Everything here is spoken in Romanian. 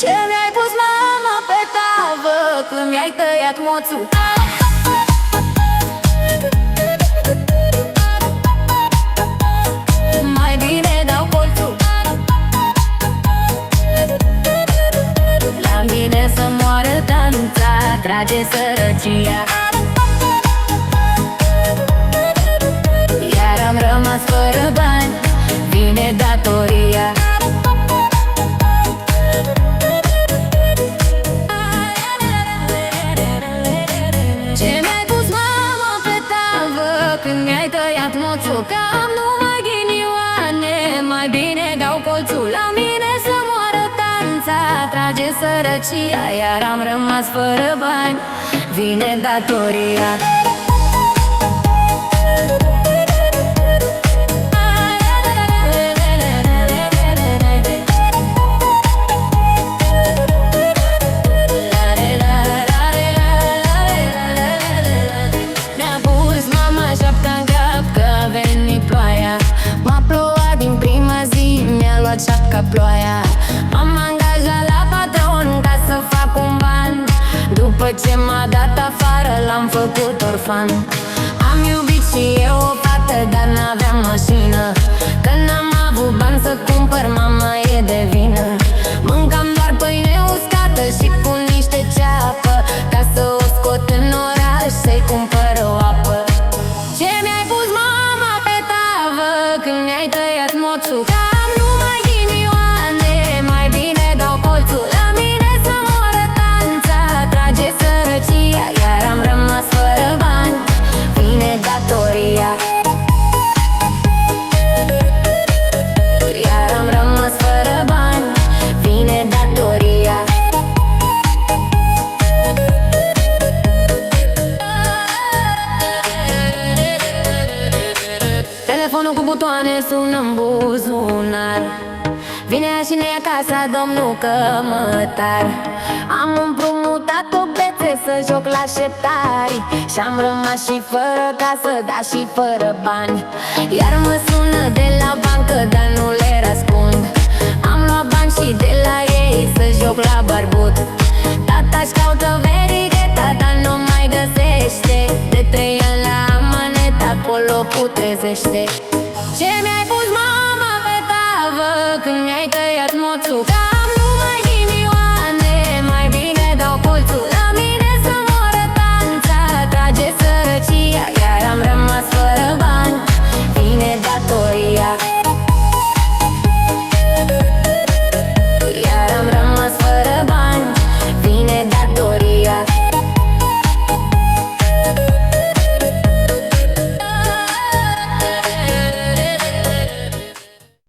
Ce mi-ai pus, mama, pe tavă când mi-ai tăiat moțul? Mai bine dau colțul. La mine să moară tanța, trage sărăcia. Iar am rămas fără bani, vine datoria. Ce mi-ai pus, mama, pe tavă când mi-ai tăiat moțul? Că am numai ghinioane, mai bine dau colțul. La mine să moară tanța, trage sărăcia. Iar am rămas fără bani, vine datoria. Șapca ploaia. M-am angajat la patron ca să fac un ban. După ce m-a dat afară, l-am făcut orfan. Am iubit și eu o fată, dar n-aveam mașină. Că n-am avut bani să cumpăr, mama e de vină. Mâncam doar pâine uscată și cu niște ceapă, ca să o scot în oraș, să-i cumpăr o apă. Ce mi-ai pus, mama, pe tavă când mi-ai tăiat moțul? Telefonul cu butoane sună în buzunar. Vine și ne ia casa domnul cămătar. Am împrumutat o bețe să joc la șeptari și-am rămas și fără casă, dar și fără bani. Iar mă sună de la bancă, dar nu le răspund. Am luat bani și de la ei să joc la barbut. Tata-și caută verigheta, dar nu mai găsește. De 3 ani la amanet, acolo putrezește. Ce mi-ai pus,